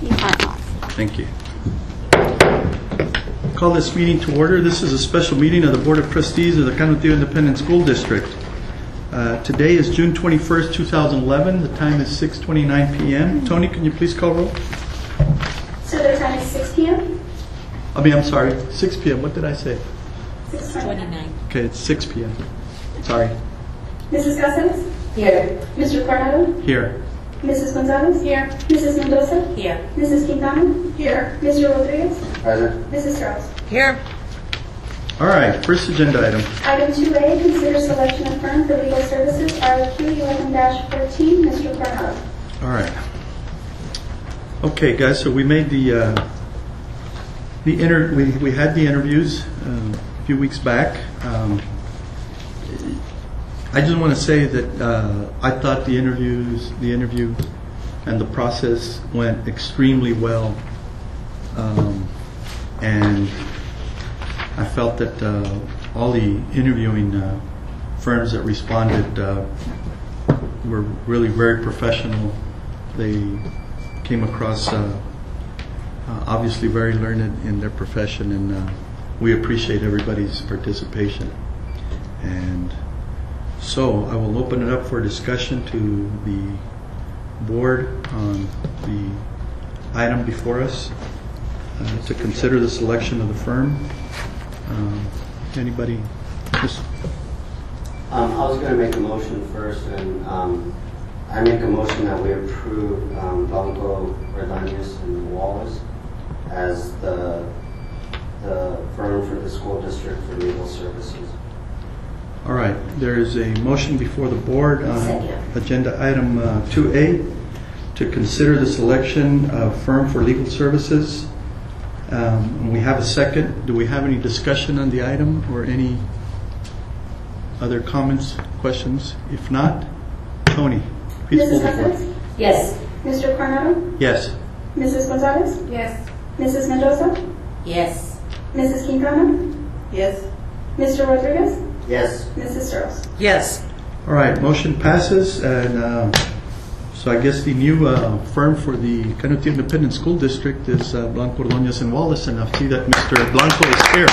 Thank you. Call this meeting to order. This is a special meeting of the Board of Trustees of the Canutillo Independent School District. Today is June 21st, 2011. The time is 6:29 p.m. Tony, can you please call roll? So the time is 6 p.m.? I'm sorry, 6 p.m. What did I say? 6:29. Okay, it's 6 p.m. Sorry. Mrs. Cáceres? Here. Mr. Coronado? Here. Mrs. Gonzalez? Here. Mrs. Mendoza? Here. Mrs. Quintana? Here. Mr. Rodriguez? Present. Mrs. Strauss? Here. All right, first agenda item. Item 2A, consider selection of firm for legal services, RFQ 11-14, Mr. Coronado. All right. Okay, guys. So we made we had the interviews a few weeks back. I just want to say that I thought the interview, and the process went extremely well, and I felt that all the interviewing firms that responded were really very professional. They came across obviously very learned in their profession, and we appreciate everybody's participation. And so I will open it up for discussion to the board on the item before us to consider the selection of the firm. Anybody? I was going to make a motion first, and I make a motion that we approve Blanco, Ordonez, and Wallace as the firm for the school district for legal services. All right. There is a motion before the board on agenda item 2A to consider the selection of firm for legal services. We have a second. Do we have any discussion on the item or any other comments, questions? If not, Tony, please pull Mrs. the board. Cáceres? Yes. Mr. Coronado? Yes. Mrs. Gonzalez? Yes. Mrs. Mendoza? Yes. Mrs. Quintana? Yes. Mr. Rodriguez? Yes. Mrs. Strauss? Yes. All right. Motion passes, and so I guess the new firm for the Canutillo Independent School District is Blanco, Ordonez, and Wallace, and I see that Mr. Blanco is here.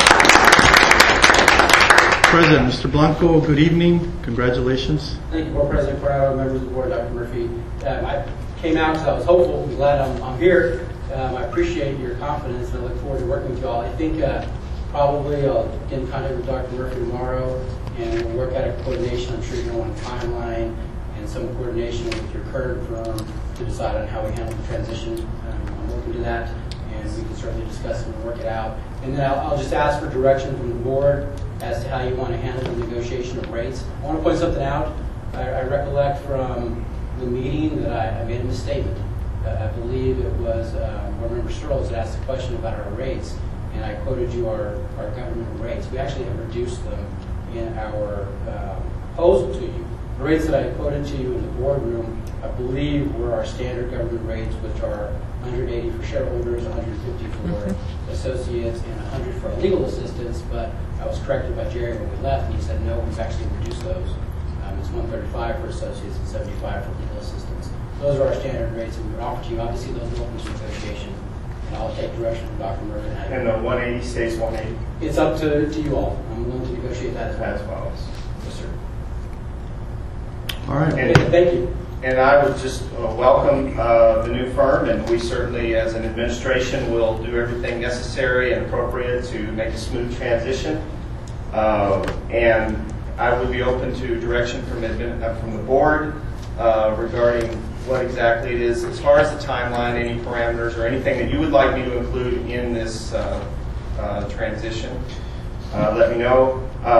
President, Mr. Blanco, good evening. Congratulations. Thank you, Board President Corrado, members of the board, Dr. Murphy. I came out because I was hopeful. I'm glad I'm here. I appreciate your confidence, and I look forward to working with you all. I think probably I'll get in contact with Dr. Murphy tomorrow, and we'll work out a coordination. I'm sure you're going to want a timeline and some coordination with your current firm to decide on how we handle the transition. I'm open to that, and we can certainly discuss it and work it out. And then I'll just ask for direction from the board as to how you want to handle the negotiation of rates. I want to point something out. I recollect from the meeting that I made a misstatement. I believe it was Board Member Searles that asked a question about our rates, and I quoted you our government rates. We actually have reduced them in our proposal to you. The rates that I quoted to you in the boardroom, I believe, were our standard government rates, which are 180 for shareholders, 150 for associates, and 100 for legal assistants. But I was corrected by Jerry when we left, and he said, no, we've actually reduced those. It's 135 for associates and 75 for legal assistants. Those are our standard rates that we would offer to you. Obviously, those are open to negotiation, and I'll take direction from Dr. Murphy. And the 180 stays 180? It's up to you all. I'm willing to negotiate that as well. Yes, sir. All right. Thank you. And I would just welcome the new firm, and we certainly, as an administration, will do everything necessary and appropriate to make a smooth transition. And I would be open to direction from the board regarding what exactly it is, as far as the timeline, any parameters, or anything that you would like me to include in this transition. Let me know.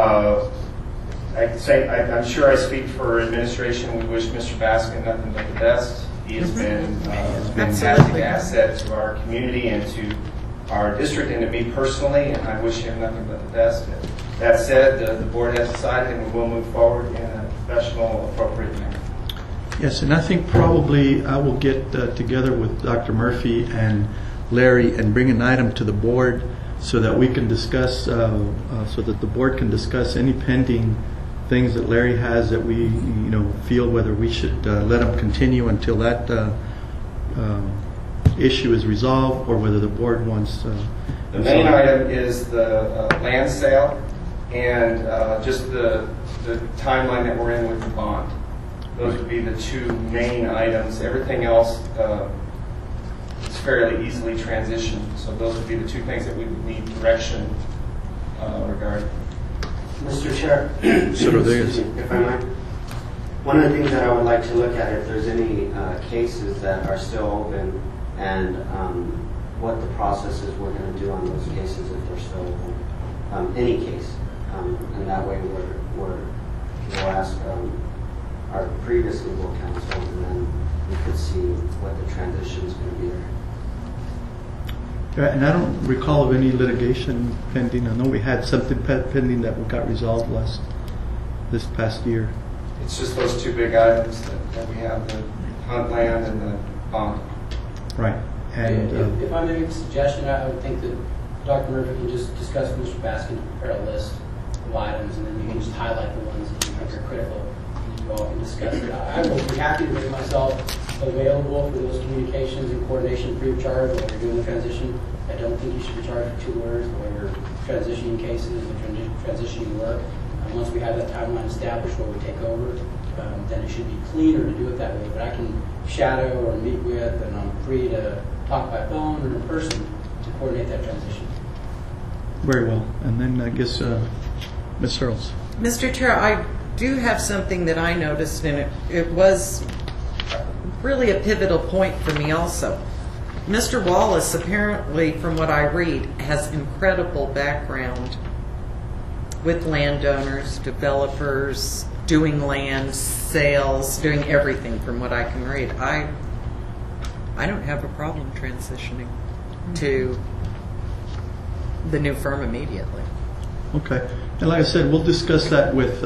I'm sure I speak for administration. We wish Mr. Baskin nothing but the best. He has been a fantastic asset to our community and to our district and to me personally, and I wish him nothing but the best. That said, the board has decided, and we will move forward in a professional, appropriate manner. Yes, and I think probably I will get together with Dr. Murphy and Larry and bring an item to the board so that we can discuss, so that the board can discuss any pending things that Larry has that we, feel whether we should let him continue until that issue is resolved or whether the board wants. The main item is the land sale and just the timeline that we're in with the bond. Those would be the two main items. Everything else is fairly easily transitioned. So those would be the two things that we would need direction regarding. Mr. Chair, Mr. Rodriguez. if I might, one of the things that I would like to look at, if there's any cases that are still open, and what the processes we're going to do on those cases if they're still open, any case, and that way we'll ask our previous legal counsel, and then we could see what the transition is going to be there. And I don't recall of any litigation pending. I know we had something pending that got resolved this past year. It's just those two big items that we have, the hunt land and the bond. Right. And If I may make a suggestion, I would think that Dr. Murphy can just discuss with Mr. Baskin to prepare a list of items, and then you can just highlight the ones that you think are critical, and you all can discuss it. I will be happy to make myself available for those communications and coordination free of charge while you're doing the transition. I don't think you should be charged for 2 hours while you're transitioning cases and transitioning work. And once we have that timeline established where we take over, then it should be cleaner to do it that way. But I can shadow or meet with, and I'm free to talk by phone or in person to coordinate that transition. very well. And then I guess Ms. Searles. Mr. Chair, I do have something that I noticed, and it was really a pivotal point for me also. Mr. Wallace, apparently, from what I read, has incredible background with landowners, developers, doing land sales, doing everything from what I can read. I don't have a problem transitioning to the new firm immediately. Okay. And like I said, we'll discuss that with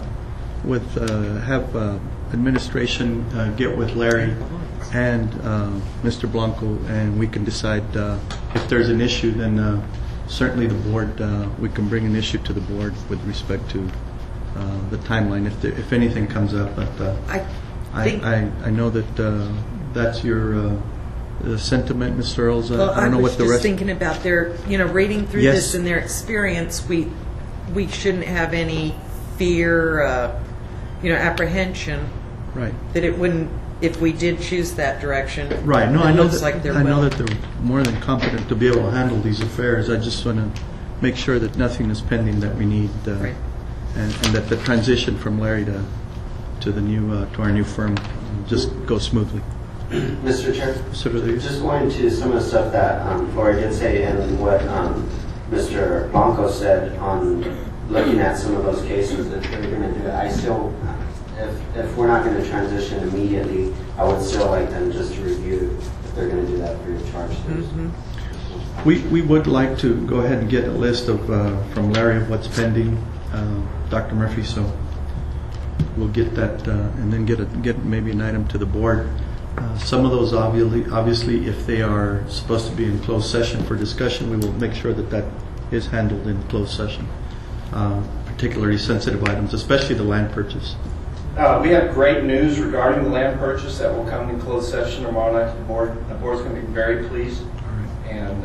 have administration get with Larry and Mr. Blanco, and we can decide if there's an issue. Then certainly the board, we can bring an issue to the board with respect to the timeline if anything comes up. But I know that that's your sentiment, Mr. Earls. Well, I don't know what the was rest. just thinking about their, reading through Yes. this and their experience. We shouldn't have any fear, apprehension Right. that it wouldn't, if we did choose that direction. Right. No, it I know looks that. like they're I know well- that they're more than competent to be able to handle these affairs. I just want to make sure that nothing is pending that we need, Right. and that the transition from Larry to the new to our new firm just goes smoothly. Mr. Chair? Mr. Rodriguez. Just going to some of the stuff that Lori did say and what Mr. Blanco said on looking at some of those cases that they're going to do. I still, if we're not going to transition immediately, I would still like them just to review if they're going to do that free of charge. We would like to go ahead and get a list of from Larry of what's pending, Dr. Murphy. So we'll get that and then get maybe an item to the board. Some of those obviously, if they are supposed to be in closed session for discussion, we will make sure that is handled in closed session. Particularly sensitive items, especially the land purchase. We have great news regarding the land purchase that will come in closed session tomorrow night to the board. The board's going to be very pleased. And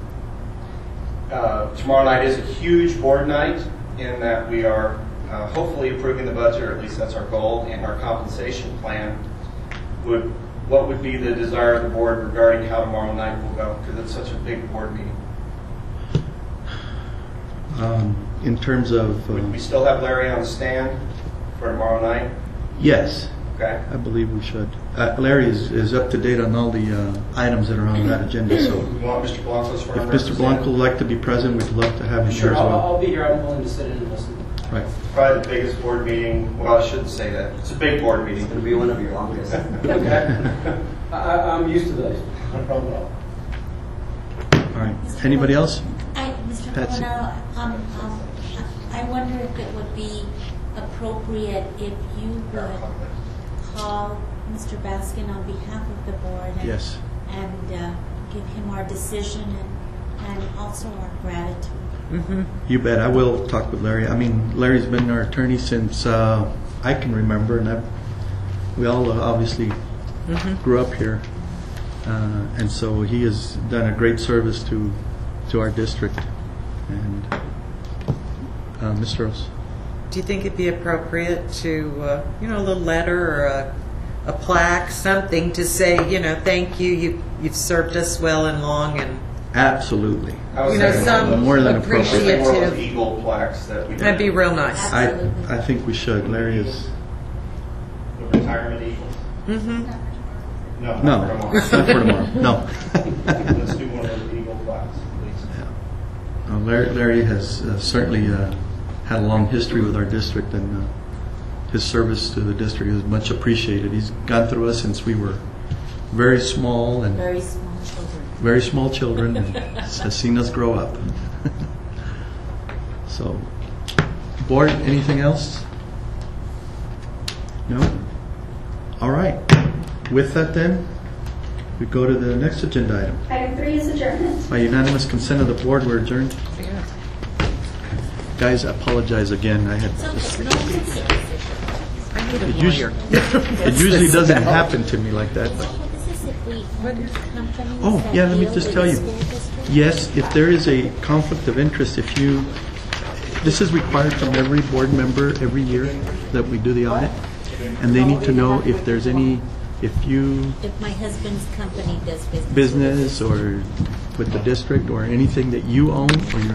tomorrow night is a huge board night in that we are hopefully approving the budget, or at least that's our goal, and our compensation plan. What would be the desire of the board regarding how tomorrow night will go? Because it's such a big board meeting. In terms of Would we still have Larry on the stand for tomorrow night? yes, Okay. I believe we should. Larry is up to date on all the items that are on that agenda. So We want Mr. Blanco's if firm Mr. Blanco would like to be present, we'd love to have him here Sure, as well. I'll be here. I'm willing to sit in and listen. Right. Probably the biggest board meeting. Well, I shouldn't say that. It's a big board meeting. It's going to be one of your longest. Okay. I'm used to those. No problem at all. All right. Anybody else? Mr. Patsy. Coronel, I wonder if it would be appropriate if you would call Mr. Baskin on behalf of the board and, Yes. and give him our decision and also our gratitude. You bet. I will talk with Larry. I mean, Larry's been our attorney since I can remember, and we all obviously grew up here. And so he has done a great service to our district. And Ms. Rose? Do you think it'd be appropriate to, a little letter or a plaque, something to say, thank you, you've served us well and long, and Absolutely. I was You know, thinking some More than appropriate. something more with appreciative. eagle plaques that we that'd be real nice. I think we should. Larry is... The retirement eagles. Mm-hmm. No, No, not tomorrow. it's not for tomorrow. No. Let's do one of those eagle plaques, please. Larry has certainly had a long history with our district, and his service to the district is much appreciated. He's gone through us since we were very small and Very small children. very small children, and has seen us grow up. So, board, anything else? No? All right. With that then, we go to the next agenda item. Item 3 is adjournment. By unanimous consent of the board, we're adjourned. Yeah. Guys, I apologize again. I had So just... no one says I need a It usually, lawyer. it usually doesn't happen to me like that. But what this is if we own companies Oh, that yeah, let me deal just with tell the you. school district? yes, if there is a conflict of interest, this is required from every board member every year that we do the audit, and they need to know if there's any, if you If my husband's company does business. business or with the district or anything that you own or your